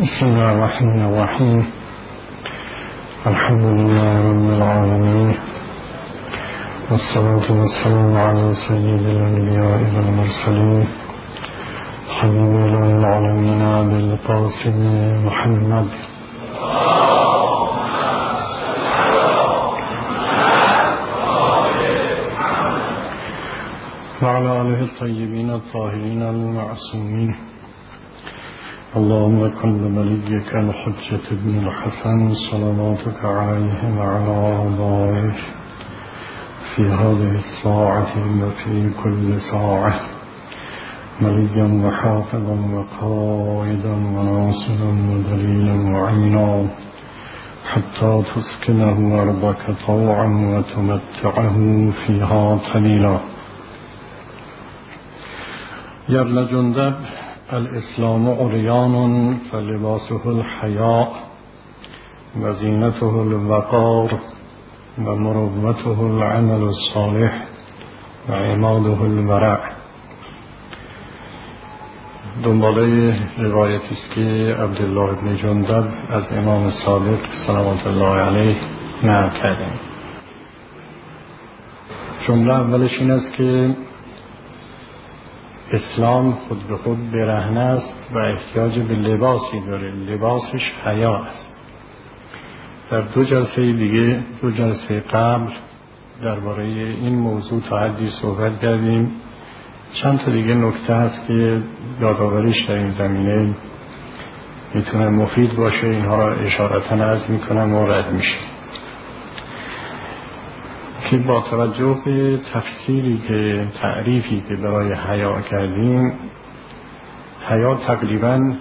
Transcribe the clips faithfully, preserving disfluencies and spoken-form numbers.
بسم الله الرحمن الرحيم. الحمد لله رب العالمين، والصلاة والسلام على سيد الأنبياء والمرسلين حبيب العالمين أبي القاسم محمد وعلى آله الطيبين الطاهرين المعصومين. اللهم كن لوليك الحجة بن الحسن صلواتك عليه وعلى آبائه في هذه الساعة وفي كل ساعة مليا وحافظا وقائدا وناصرا ودليلا وعينا حتى تسكنه أرضك طوعا وتمتعه فيها طويلا. يا جندب، الإسلام عريان فلباسه الحياء وزينته الوقار ومروته العمل الصالح وعماده الورع. دنباله روایتی است که عبدالله بن جندب از امام صادق صلوات الله علیه نقل کردند. جمله اولش این است که اسلام خود به خود برهنه است و احتیاج به لباسی داره. لباسش حیا است. در دو جلسه دیگه دو جلسه قبل درباره این موضوع تا حدی صحبت کردیم. چند تا دیگه نکته هست که یادآوریش در این زمینه میتونه مفید باشه. اینها را اشارتا عرض میکنم و رد میشه که با توجه به تفسیری که تعریفی که برای حیا کردیم، حیا تقریباً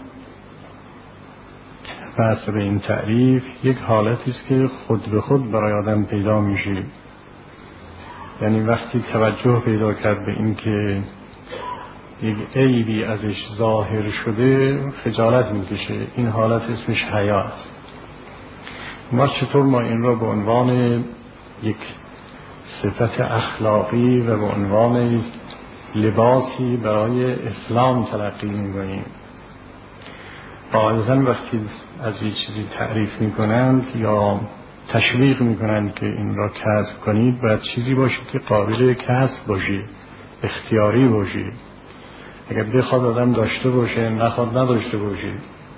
بحث به این تعریف یک حالتی است که خود به خود برای آدم پیدا میشه. یعنی وقتی توجه پیدا کرد به این که یک عیبی ازش ظاهر شده خجالت میکشه، این حالت اسمش حیا است. ما چطور ما این را به عنوان یک صفت اخلاقی و به عنوان لباسی برای اسلام تلقی می‌کنیم؟ غالباً وقتی از یک چیزی تعریف می‌کنند یا تشویق می‌کنند که این را کسب کنید، باید چیزی باشه که قابل کسب باشه، اختیاری باشه. اگر بخواد آدم داشته باشه، نخواد نداشته باشه.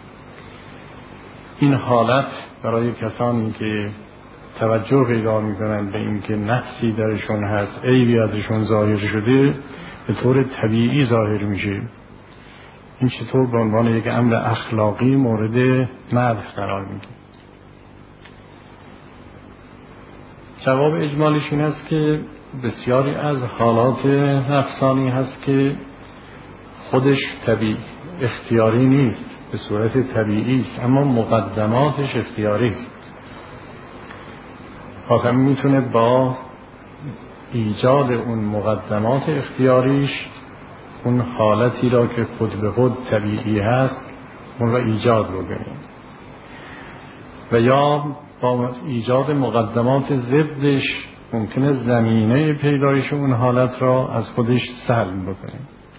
این حالت برای کسانی که توجه پیدا میکنند به این که نقصی درشون هست، عیبی ازشون ظاهر شده، به طور طبیعی ظاهر میشه. این چطور به عنوان یک امر اخلاقی مورد مدح قرار میگیره؟ جواب اجمالیش این است که بسیاری از حالات نفسانی هست که خودش طبیعی اختیاری نیست، به صورت طبیعی است، اما مقدماتش اختیاری است. آدم میتونه با ایجاد اون مقدمات اختیاریش اون حالتی را که خود به خود طبیعی هست اون را ایجاد بکنه، و یا با ایجاد مقدمات ضدش ممکنه زمینه پیدایش اون حالت را از خودش سلب بکنه.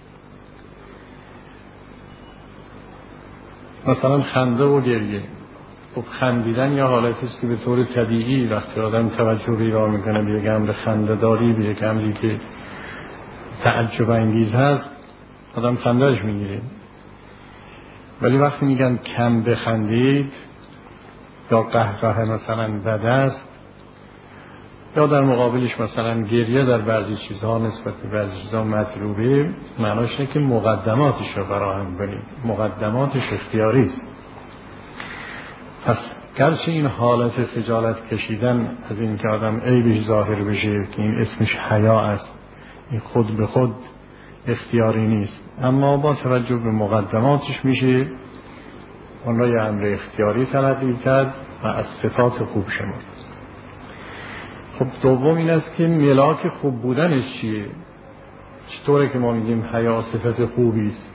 مثلا خنده و گریه. خب خندیدن یا حالتی است که به طور طبیعی وقتی آدم توجه پیدا میکنه به یک امر خنده‌داری، به یک امری که تعجب انگیز هست، آدم خنده‌اش میگیره. ولی وقتی میگن کم بخندید یا قهقه مثلا بد است، یا در مقابلش مثلا گریه در بعضی چیزها نسبت به بعضی چیزها مطلوبه، معناش اینه که مقدماتش رو فراهم کنید. مقدماتش اختیاری است. پس گرچه این حالت خجالت کشیدن از این که آدم عیبش ظاهر بشه که این اسمش حیا است، این خود به خود اختیاری نیست، اما با توجه به مقدماتش میشه اون را یه امر اختیاری تلقی کرد و از صفات خوب شمرد. خب دوم این است که ملاک خوب بودنش چیه؟ چطوره که ما میگیم حیا صفت خوبی است؟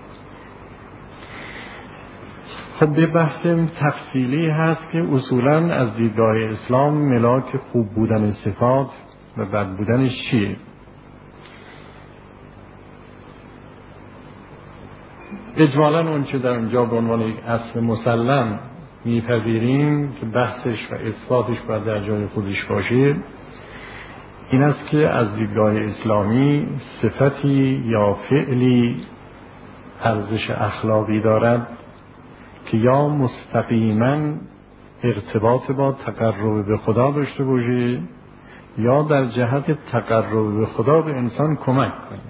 خب به بحث تفصیلی هست که اصولاً از دیدگاه اسلام ملاک خوب بودن صفات و بد بودنش چیه؟ اجمالاً اون چه در اونجا به عنوان یک اصل مسلم میپذیریم که بحثش و اثباتش باید در جای خودش باشه، این است که از دیدگاه اسلامی صفتی یا فعلی ارزش اخلاقی دارد که یا مستقیما ارتباط با تقرب به خدا داشته باشه یا در جهت تقرب به خدا به انسان کمک کنه.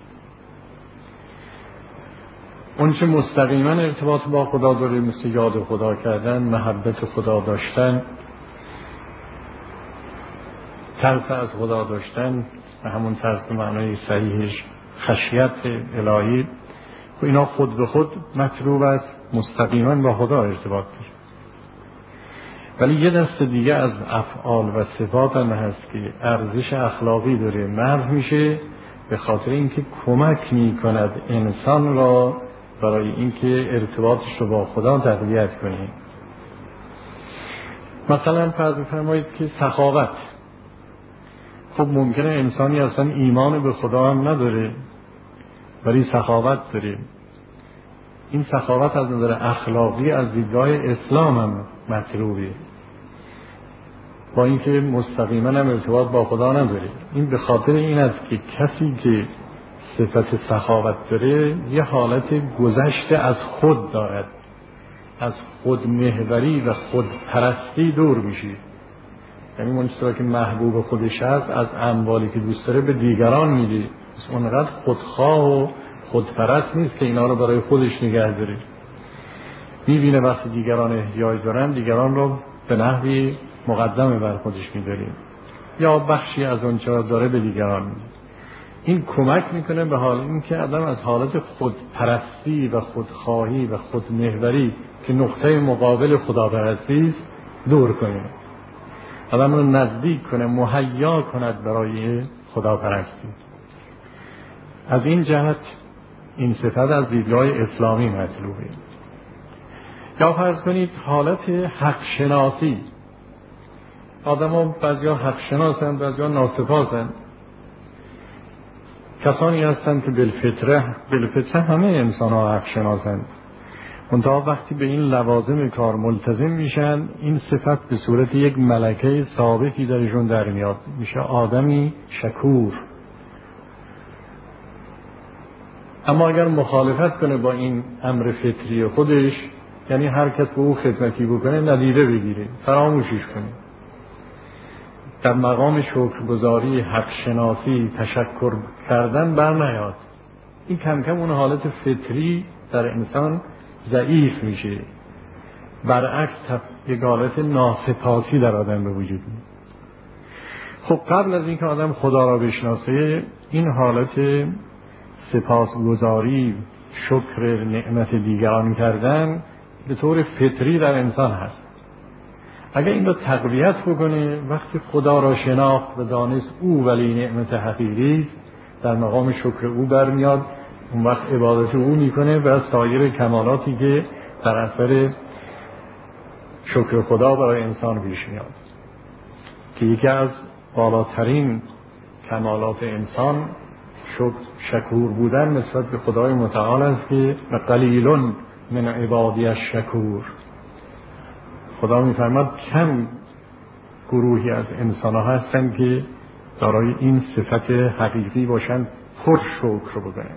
اون چه مستقیما ارتباط با خدا داره مثل یاد خدا کردن، محبت خدا داشتن، ترس از خدا داشتن و همون ترس به معنای صحیحش خشیت الهی، و اینا خود به خود مطلوب است، مستقیما با خدا ارتباط داره. ولی یه دست دیگه از افعال و صفات هم هست که ارزش اخلاقی داره، محو میشه به خاطر اینکه کمک میکند انسان را برای اینکه ارتباطش رو با خدا تقویت کنه. مثلا فرض بفرمایید که سخاوت، خب ممکنه انسانی اصلا ایمان به خدا هم نداره ولی سخاوت داره. این سخاوت از نظر اخلاقی از دیدگاه اسلام هم مطلوبه، با اینکه مستقیما هم ارتباط با خدا نداره. این به خاطر این است که کسی که صفت سخاوت داره یه حالت گذشته از خود دارد، از خود محوری و خود پرستی دور میشه. یعنی اون چیزی که محبوب خودش هست از اموالی که دوست داره به دیگران میده، اونقدر خودخواه و خودپرست نیست که اینا رو برای خودش نگه داره. میبینه وقتی دیگران احتیاج دارن دیگران رو به نحوی مقدمه بر خودش میداره یا بخشی از اون چیزا داره به دیگران میده. این کمک میکنه به حال اینکه آدم از حالت خودپرستی و خودخواهی و خودمحوری که نقطه مقابل خداپرستی است دور کنه، آدم رو نزدیک کنه، مهیا کند برای خداپرستی. از این جهت این صفت از دیدگاه اسلامی مطلوبه. یا فرض کنید حالت حق شناسی، آدم ها بعضی ها حق شناسند بعضی ها ناسپاسند. کسانی هستند که بالفطره بالفطره همه انسان ها حق شناسند، منتها وقتی به این لوازم کار ملتزم میشن این صفت به صورت یک ملکه ثابتی درشون در میاد، میشه آدمی شکور. اما اگر مخالفت کنه با این امر فطری خودش، یعنی هر کس به او خدمتی بکنه ندیده بگیره، فراموشش کنه، در مقام شکرگزاری، حق شناسی، تشکر کردن بر نیاد، این کم کم اون حالت فطری در انسان ضعیف میشه، برعکس یک حالت ناسپاسی در آدم به وجود میاد. خب قبل از اینکه آدم خدا را بشناسه این حالت سپاسگزاری، شکر نعمت دیگران کردن به طور فطری در انسان هست. اگر این رو تقویت بکنه، وقتی خدا را شناخت و دانست او ولی نعمت حقیقی است، در مقام شکر او برمیاد، اون وقت عبادت او میکنه و سایر کمالاتی که در اثر شکر خدا برای انسان پیش میاد که یکی از بالاترین کمالات انسان شکر شکور بودن نسبت به خدای متعال است که قلیلون من عبادی الشکور. خدا میفرماد کم گروهی از انسان ها هستند که دارای این صفت حقیقی باشند، پر شکر بکنند.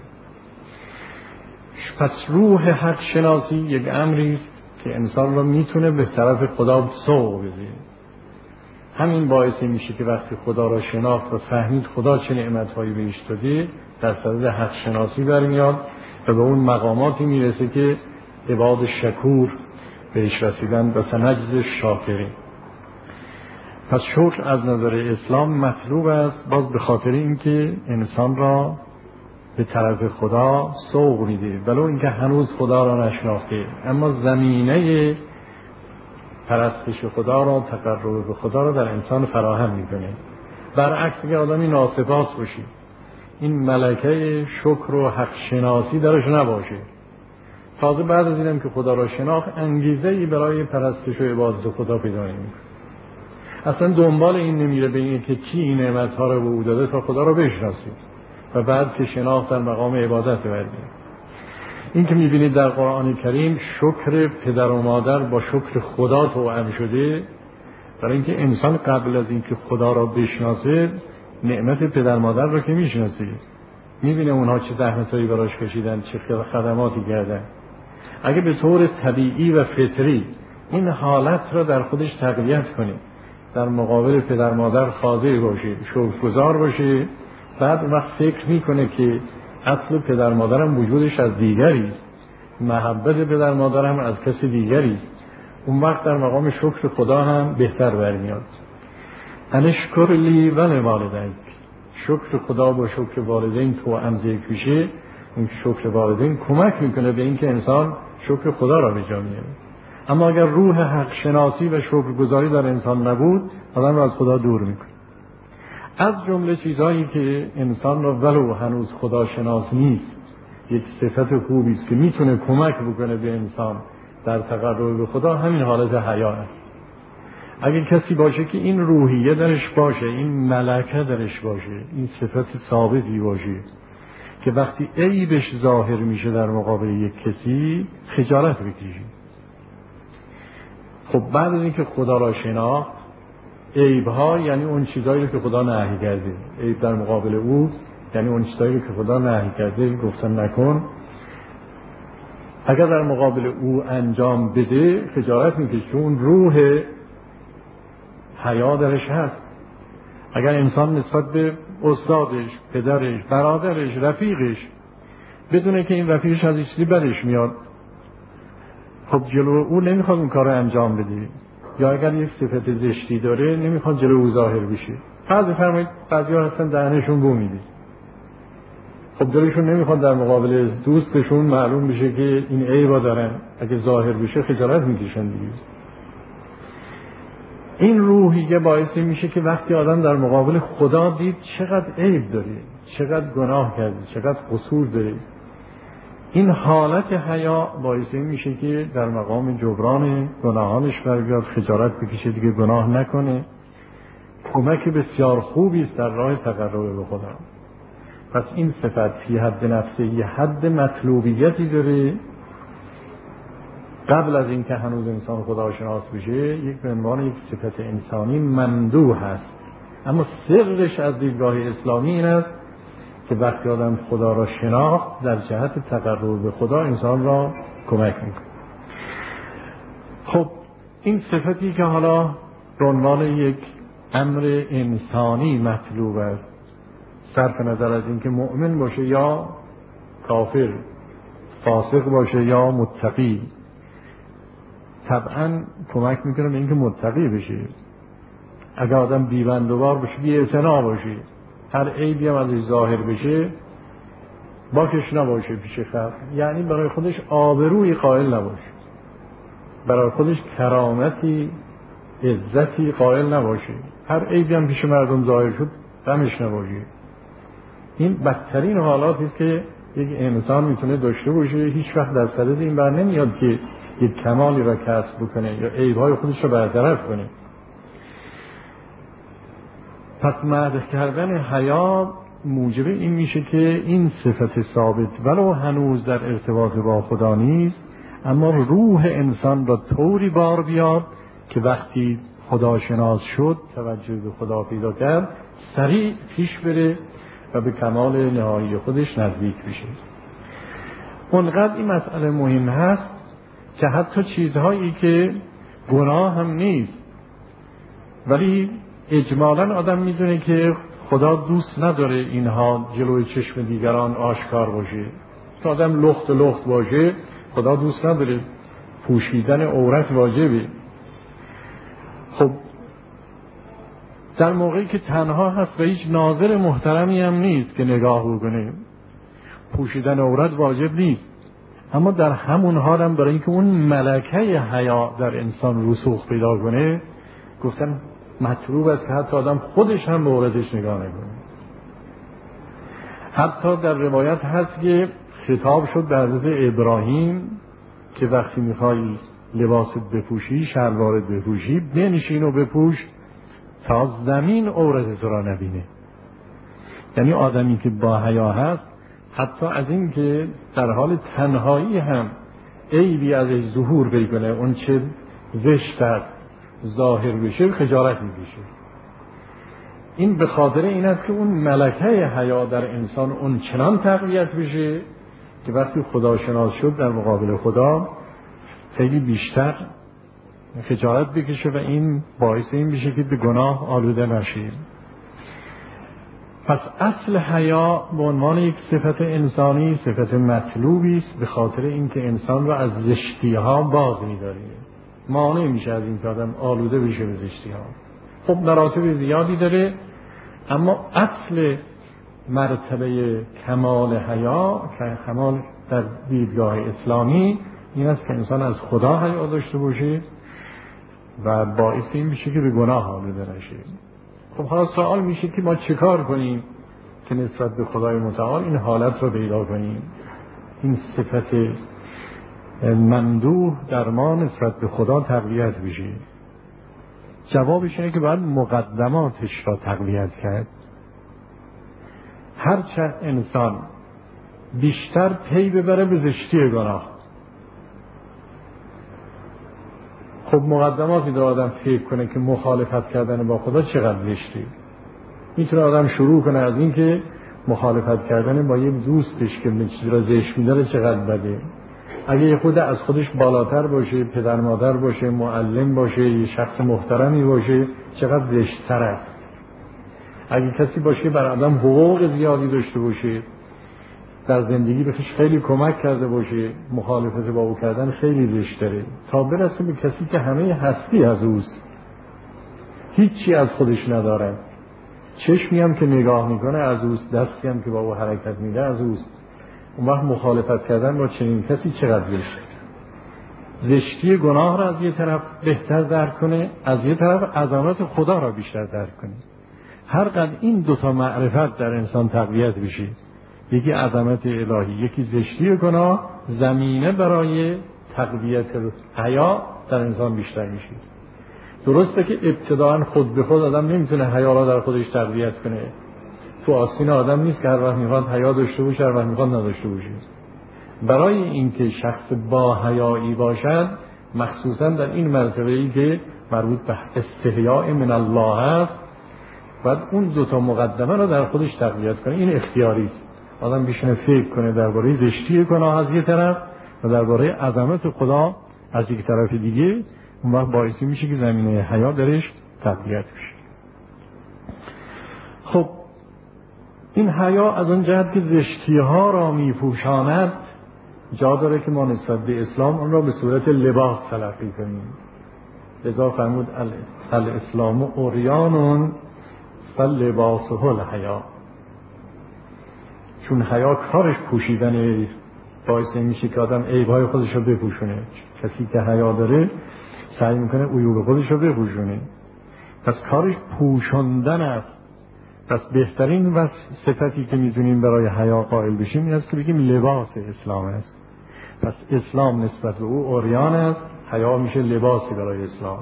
پس روح حق شناسی یک امری است که انسان را میتونه به طرف خدا سوق بده. همین باعث میشه که وقتی خدا را شناخت و فهمید خدا چه نعمتهایی بهش داده، در صدد حق شناسی برمیاد و به اون مقاماتی میرسه که عباد شکور بهش رسیدن و سنجد شاکرین. پس شکر از نظر اسلام مطلوب است، باز به خاطر اینکه انسان را به طرف خدا سوق میده، ولو اینکه هنوز خدا را نشناخته، اما زمینه پرستش خدا را، تقرب به خدا را در انسان فراهم میکنه. برعکس اگه آدمی ناسپاس باشه، این ملکه شکر و حق شناسی درش نباشه، تازه بعد از اینم که خدا را شناخت انگیزه‌ای برای پرستش و عبادت خدا پیدا نمی‌کنه، اصلا دنبال این نمیره به این که چی این نعمت‌ها رو به او داده تا خدا را بشناسه و بعد که شناخت در مقام عبادت بردیم. این که میبینید در قرآن کریم شکر پدر و مادر با شکر خدا توأم شده، برای اینکه انسان قبل از اینکه خدا را بشناسه نعمت پدر مادر را که میشناسه، میبینه اونها چه زحمتایی براش کشیدن، چه خدماتی کردن. اگه به طور طبیعی و فطری این حالت را در خودش تقویت کنه، در مقابل پدر مادر خاضع باشه، شکرگزار باشه، بعد وقت فکر میکنه که اصل پدر مادرم وجودش از دیگری است، محبت پدر مادرم از کسی دیگری است، اون وقت در مقام شکر خدا هم بهتر برمیاد. انشکر لی و لوالدیک، شکر خدا با شکر والدین توأم ذکر میشه. اون شکر والدین کمک میکنه به اینکه انسان شکر خدا را به جا میاره. اما اگر روح حق شناسی و شکرگزاری در انسان نبود، آدم را از خدا دور میکنه. از جمله چیزهایی که انسان را ولو هنوز خدا شناس نیست، یک صفت خوبی است که میتونه کمک بکنه به انسان در تقرب به خدا، همین حالت حیا است. اگر کسی باشه که این روحیه درش باشه، این ملکه درش باشه، این صفت ثابتی باشه که وقتی عیبش ظاهر میشه در مقابل یک کسی خجالت بکشه. خب بعد از اینکه خدا را شناخت، عیب‌ها یعنی اون چیزایی که خدا نهی کرده، عیب در مقابل او یعنی اون چیزایی که خدا نهی کرده گفتن نکن، اگر در مقابل او انجام بده خجالت میکشه، چون روح حیا درش هست. اگر انسان نسبت به استادش، پدرش، برادرش، رفیقش بدونه که این رفیقش از چیزی بدش میاد، خب جلو او نمیخواد اون کار رو انجام بده، یا اگر یک صفت زشتی داره نمیخواد جلو او ظاهر بشه. فرض فرمایید بعضیا هستن دهنشون بو میده، خب دلشون نمیخواد در مقابل دوستشون معلوم بشه که این عیبا دارن، اگه ظاهر بشه خجالت میکشن دیگه. این روحیه باعث میشه که وقتی آدم در مقابل خدا دید چقدر عیب داره، چقدر گناه کرده، چقدر قصور داره، این حالت حیا باعث میشه که در مقام جبران گناهانش بر بیاد، خجالت بکشه دیگه گناه نکنه. کمک بسیار خوبی است در راه تقرب به خدا. پس این صفت فی حد نفسه یه حد مطلوبیتی داره، قبل از اینکه هنوز انسان خداشناس بشه یک به عنوان یک صفت انسانی ممدوح هست. اما سرش از دیدگاه اسلامی این است که وقتی آدم خدا را شناخت در جهت تقرب به خدا انسان را کمک میکنه. خب این صفتی که حالا به عنوان یک امر انسانی مطلوب است، صرف نظر از اینکه مؤمن باشه یا کافر، فاسق باشه یا متقی، طبعا کمک میکنه به اینکه متقی بشه. اگر آدم بی‌بندوبار باشه، بی‌اعتنا باشه، هر عیبی هم ازش ظاهر بشه باکش نباشه پیش خلق، یعنی برای خودش آبرویی قائل نباشه، برای خودش کرامتی عزتی قائل نباشه، هر عیبی هم پیش مردم ظاهر شد غمش نباشه. این بدترین حالاتی است که یک انسان میتونه داشته باشه. هیچ وقت در صدد این بر نمیاد که یک کمالی را کسب بکنه یا عیب‌های خودش را برطرف کنه. پس مدح کردن حیا موجب این میشه که این صفت ثابت ولو هنوز در ارتباط با خدا نیست، اما روح انسان را طوری بار بیاد که وقتی خدا شناس شد، توجه به خدا پیدا کرد، سریع پیش بره و به کمال نهایی خودش نزدیک بشه. اونقدر این مسئله مهم هست که حتی چیزهایی که گناه هم نیست ولی اجمالاً آدم میدونه که خدا دوست نداره اینها جلوی چشم دیگران آشکار باشه. که آدم لخت لخت باشه خدا دوست نداره، پوشیدن عورت واجبه. خب در موقعی که تنها هست و هیچ ناظر محترمی هم نیست که نگاه بکنه، پوشیدن عورت واجب نیست. اما در همون حال هم برای اینکه اون ملکه حیا در انسان رسوخ پیدا کنه، گفتن مطلوب است که حتی آدم خودش هم به عورتش نگاه نکنه. حتی در روایت هست که خطاب شد به حضرت ابراهیم که وقتی میخوای لباست بپوشی، شلوارت بپوشی، بنشین و بپوش تا زمین عورت تو را نبینه. یعنی آدمی که با حیا هست حتی از این که در حال تنهایی هم عیبی ازش ظهور بکنه، اون چه زشت است ظاهر بشه، خجالت میکشه. این به خاطر این است که اون ملکه حیا در انسان اون چنان تقویت بشه که وقتی خداشناس شد در مقابل خدا خیلی بیشتر خجالت بکشه و این باعث این بشه که به گناه آلوده نشه. پس اصل حیا به عنوان یک صفت انسانی صفت مطلوبی است، به خاطر اینکه انسان را از زشتی ها باز می‌داره، مانع میشه از این که آدم آلوده بشه به زشتی ها. خب مراتب زیادی داره، اما اصل مرتبه کمال حیا که کمال در دیدگاه اسلامی این است که انسان از خدا حیا داشته باشه و باعث این میشه که به گناه آلوده نشه. خب حالا سوال میشه که ما چه کار کنیم که نسبت به خدای متعال این حالت رو پیدا کنیم، این صفت ممدوح در ما نسبت به خدا تقویت بشه؟ جوابش اینه که باید مقدماتش را تقویت کرد. هر چه انسان بیشتر پی ببره به زشتی گناه، خب مقدماتی در آدم فکر کنه که مخالفت کردن با خدا چقدر زشتی. میتونه آدم شروع کنه از این که مخالفت کردن با یک دوستش که چیزی را زشت می‌داره چقدر بده. اگه خود از خودش بالاتر باشه، پدر مادر باشه، معلم باشه، یه شخص محترمی باشه، چقدر زشت‌تر است. اگه کسی باشه بر آدم حقوق زیادی داشته باشه، در زندگی بهش خیلی کمک کرده باشه، مخالفت با او کردن خیلی زشت‌تره تا برسه به کسی که همه هستی از اوست، هیچی از خودش نداره، چشمی هم که نگاه میکنه از اوست، دستی هم که با او حرکت میده از اوست. اون وقت مخالفت کردن با چنین کسی چقدر زشت. زشتی گناه را از یه طرف بهتر درک کنه، از یه طرف عظمت خدا را بیشتر درک کنه. هر قدر این دوتا معرفت در انسان تقویت بشه، یکی عظمت الهی یکی زشتی گناه، زمینه برای تقویت حیا در انسان بیشتر میشه. درسته که ابتداً خود به خود آدم نمیتونه حیا را در خودش تقویت کنه، تو آستین آدم نیست که هر وقت میخواد حیا داشته باشه هر وقت میخواد نداشته باشه. برای اینکه شخص با حیایی باشد، مخصوصاً در این مرتبه‌ای که مربوط به استحیاء من الله است، باید اون دو تا مقدمه را در خودش تقویت کنه. این اختیاری است. آدم بیشتر فکر کنه درباره زشتی گناه از یک طرف و درباره عظمت خدا از یک طرف دیگه، اون وقت باعثی میشه که زمینه حیا درش تقویت بشه. خب این حیا از اون جهت که زشتی ها را میپوشاند، جا داره که ما نسبت به اسلام اون را به صورت لباس تلقی کنیم. لذا فرمود الاسلام عریان فلباسه الحیا، چون حیا کارش پوشیدن باعث میشه که آدم عیب‌های خودش رو بپوشونه. کسی که حیا داره سعی میکنه عیوب خودش رو بپوشونه، پس کارش پوشوندن است. پس بهترین و صفتی که میتونیم برای حیا قائل بشیم این است که بگیم لباس اسلام است. پس اسلام نسبت به او عریان است، حیا میشه لباسی برای اسلام.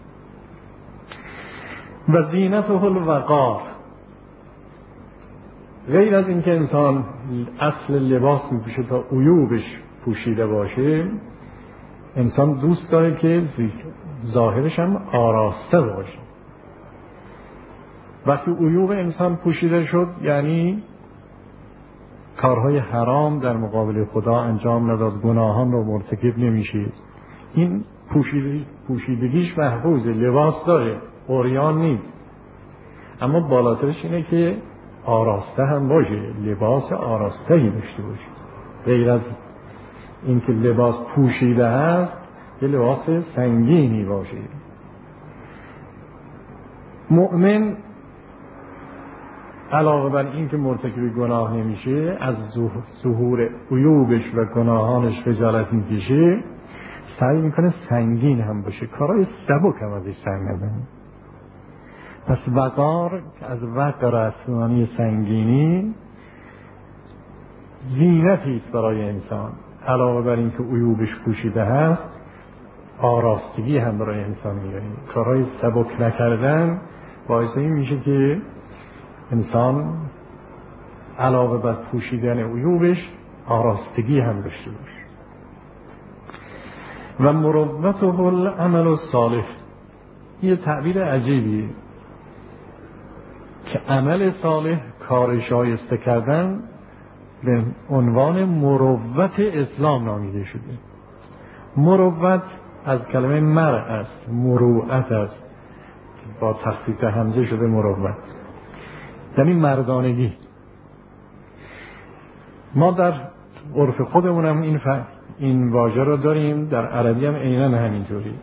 و زینته الوقار، غیر از اینکه انسان اصل لباس میپوشه تا عیوبش پوشیده باشه، انسان دوست داره که ظاهرش هم آراسته باشه. وقتی عیوب انسان پوشیده شد یعنی کارهای حرام در مقابل خدا انجام نداد، گناهان رو مرتکب نمیشه، این پوشیدگی پوشیدگیش محفوظ، لباس داره، عریان نیست. اما بالاترش اینه که آراسته هم باشه، لباس آراسته‌ای داشته باشه. غیر از اینکه لباس پوشیده هست یه لباس سنگینی باشه. مؤمن علاوه بر این که مرتکب گناه نمیشه، از ظهور عیوبش و گناهانش خجالت میکشه، سعی میکنه سنگین هم باشه، کارهای سبک هم ازش سر نزنه. پس وقار از وقار اسمانی سنگینی زینتی است برای انسان. علاوه بر این که عیوبش پوشیده هست، آراستگی هم برای انسان میاره. کارهای سبک نکردن باعث این میشه که انسان علاوه بر پوشیدن عیوبش آراستگی هم داشته باشه. و مروته العمل الصالح، یه تعبیر عجیبیه که عمل صالح، کار شایسته کردن، به عنوان مروت اسلام نامیده شده. مروت از کلمه مرء است، مروءت است، با تخفیف همزه شده مروت، یعنی مردانگی. ما در عرف خودمون هم این ف... این واژه رو داریم، در عربی هم عیناً همینطوری.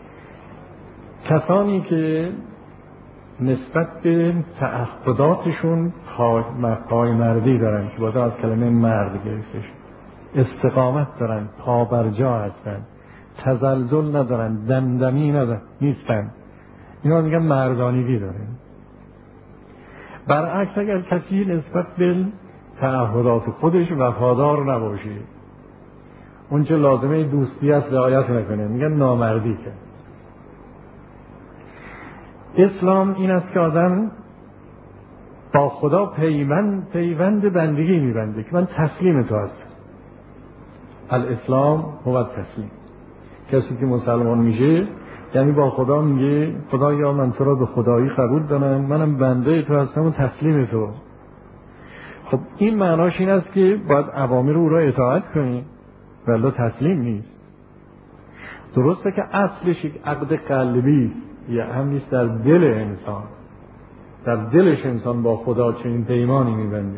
کسانی که نسبت به تعهداتشون پایمردی دارن، که باید از کلمه مرد گرفتش، استقامت دارن، پابرجا هستن، تزلزل ندارن، دمدمی ندارن، نیستن، اینا میگن مردانگی دارن. برعکس اگر کسی نسبت به تعهدات خودش وفادار نباشه، اون چه لازمه دوستی است رعایت نکنه، میگن نامردی کرد. اسلام این است که آدم با خدا پیوند پیوند بندگی میبنده که من تسلیم تو هستم. الاسلام هو تسلیم. کسی که مسلمان میشه یعنی با خدا میگه خدایا من تو را به خدایی قبول دارم، منم بنده تو هستم و تسلیم تو. خب این معناش این است که باید اوامر او را اطاعت کنی، ولی تسلیم نیست. درسته که اصلش یک عقد قلبی است، یه هم نیست در دل انسان، در دلش انسان با خدا چنین پیمانی میبنده،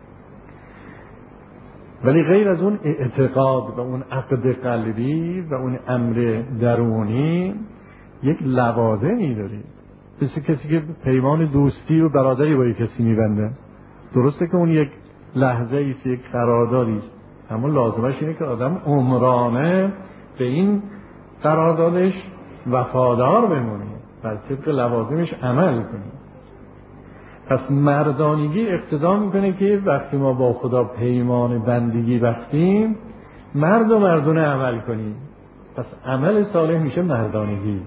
ولی غیر از اون اعتقاد و اون عقد قلبی و اون امر درونی یک لوازمی داری. مثل کسی که پیمان دوستی و برادری با یک کسی میبنده، درسته که اون یک لحظه ایست، یک قراردادی است، اما لازمش اینه که آدم عمرانه به این قراردادش وفادار بمونه، بر طبق لوازمش عمل کنه. پس مردانگی اقتضا میکنه که وقتی ما با خدا پیمان بندگی بستیم، مرد و مردونه عمل کنیم. پس عمل صالح میشه مردانگی.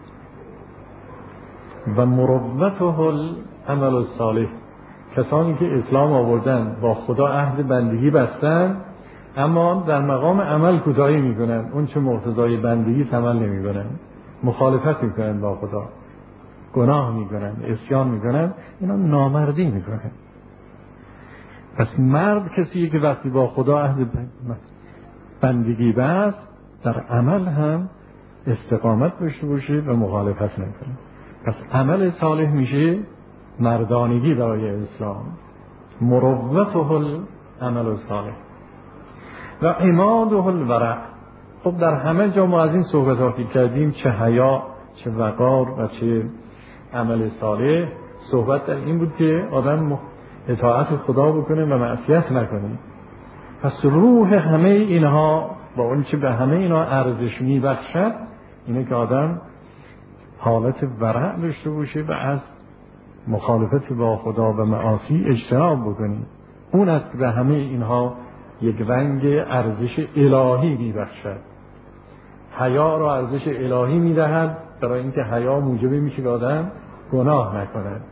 و مروته العمل الصالح، کسانی که اسلام آوردن، با خدا عهد بندگی بستن، اما در مقام عمل کوتاهی میکنن، اون چه مقتضای بندگی عمل نمیکنن، مخالفت میکنن با خدا، گناه میکنن، عصیان میکنن، اینا نامردی میکنن. پس مرد کسیه که وقتی با خدا عهد بندگی بست، در عمل هم استقامت داشته باشه و مخالفت نکنه. پس عمل صالح میشه مردانگی برای اسلام، مروته العمل الصالح. و عماده الورع. خب در همه جا ما از این صحبت ها که کردیم، چه حیا، چه وقار و چه عمل صالح، صحبت در این بود که آدم اطاعت خدا بکنه و معصیت نکنه. پس روح همه اینها با اون چه به همه اینها ارزش میبخشد اینه که آدم حالت ورع داشته باشه و از مخالفت با خدا و معاصی اجتناب بکنه. اون است که به همه اینها یک رنگ ارزش الهی میبخشد. حیا را ارزش الهی میدهد، برای اینکه حیا موجب میشه که آدم گناه نکند.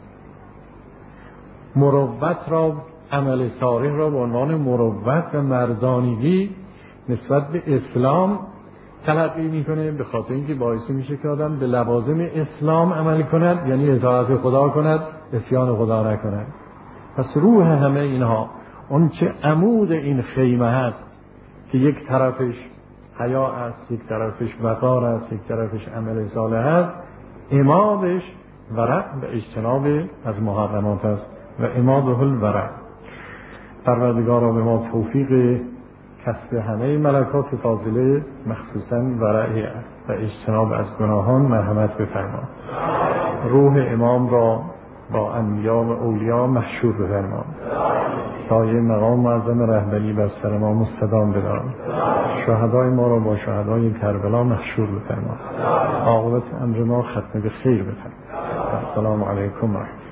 مروت را، عمل صالح را به عنوان مروت و مردانگی نسبت به اسلام تلقی میکنه، به خاطر اینکه باعث میشه که آدم به لوازم اسلام عمل کند، یعنی اطاعت خدا کند، عصیان خدا نکند. پس روح همه اینها، اون چه عمود این خیمه هست که یک طرفش حیا است، یک طرفش وقار است، یک طرفش عمل صالح است، عمادش ورع و اجتناب از محرمات است. و عماده الورع. پروردگارا به ما توفیق کسب همه ملکات فاضله، مخصوصا ورع و اجتناب از گناهان مرحمت بفرما. روح امام را با انبیا و اولیا محشور بفرما. سایه مقام معظم رهبری بر سر ما مستدام بدار. شهدای ما را با شهدای کربلا محشور بفرما. عاقبت امر ما ختم به خیر بفرما. السلام علیکم و رحمت الله.